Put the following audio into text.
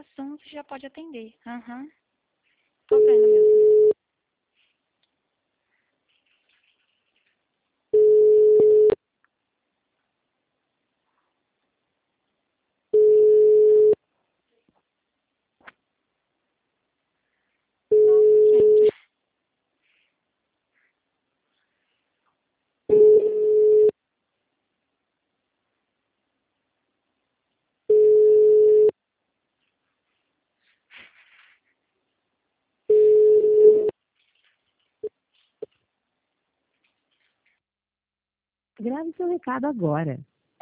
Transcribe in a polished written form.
assunto, já pode atender. Aham. Tô vendo mesmo. Nossa, gente. Grave seu recado agora.